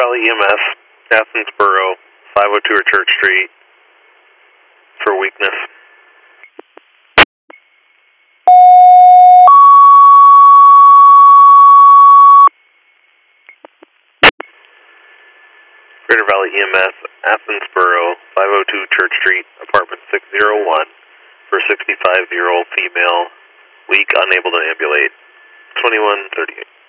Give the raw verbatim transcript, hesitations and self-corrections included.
Valley E M S, Athensboro, five oh two or Church Street for weakness. Greater Valley E M S, Athensboro, five oh two Church Street, apartment six oh one, for sixty-five-year-old female, weak, unable to ambulate, twenty-one thirty-eight.